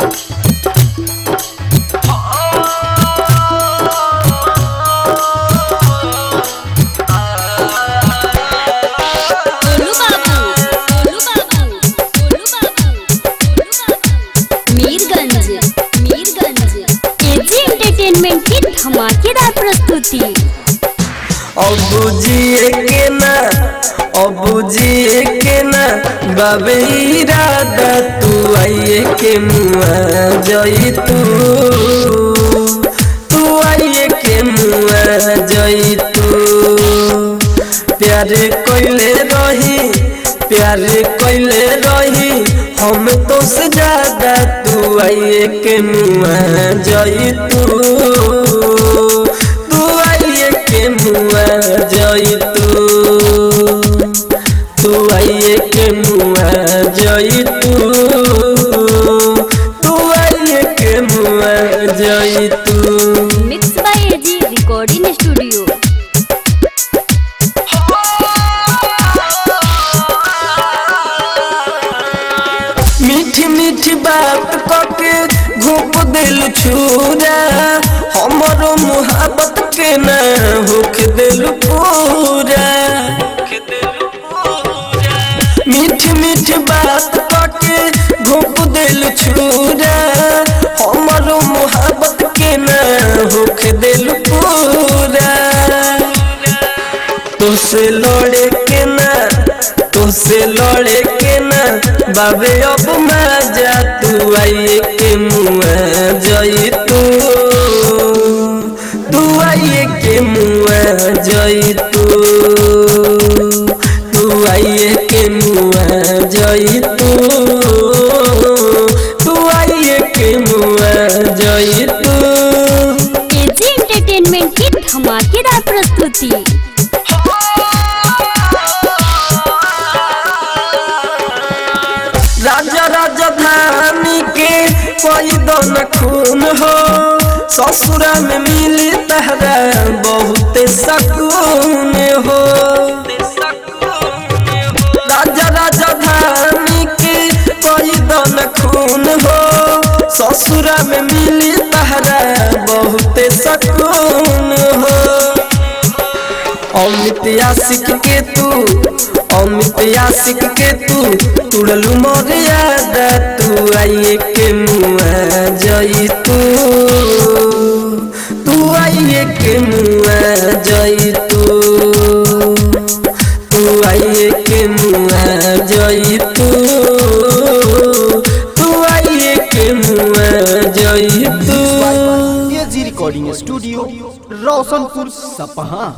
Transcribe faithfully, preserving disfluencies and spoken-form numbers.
धमाकेदार प्रस्तुति। अबू जी के ना अबू जी के ना बाबे इरादा तू आइए के मुआ जई तू तू आइए के मुआ जई तू प्यारे कोइले रही प्यारे कोइले रही हम तो से ज्यादा तू आइए के मुआ जई तू तू आइए के मुआ जई तू तू आइए के मुआ जई तू तू आइए के मुआ जई तू। Mix by AG recording studio. मीठी मीठी बात करके घूप दिल छूरा हमारो मुहब्बत के ना होख दिल पूरा। मीठी मीठी बात करके घूप दिल छूरा हमारो मुहब्बत के ना होख दिल पूरा। तुझसे लड़े के ना तुझसे लड़े के ना बाबे अब मजा तू आइए के मुआ जई तू तू आइए के मुआ जई तू तू आइए के मुआ जई तू तू आइए के मुआ जई तू। एजी एंटरटेनमेंट की धमाकेदार प्रस्तुति। राजा राजधानी के कोई दन खून हो ससुरा में मिली तहरा बहुत सकून हो। राजा राजधानी के कोई दन खून हो ससुरा में मिली तहरा बहुत सकून हो। अमित आशिक के तू अमित आशिक के तू तुड़लू मर्यादा तू आइए के मुआ जई तू तू आइए के मुआ जई तू तू आइए के मुआ जई तू तू आइए के मुआ जई तू। एजी रिकॉर्डिंग स्टूडियो रोशनपुर सपहा।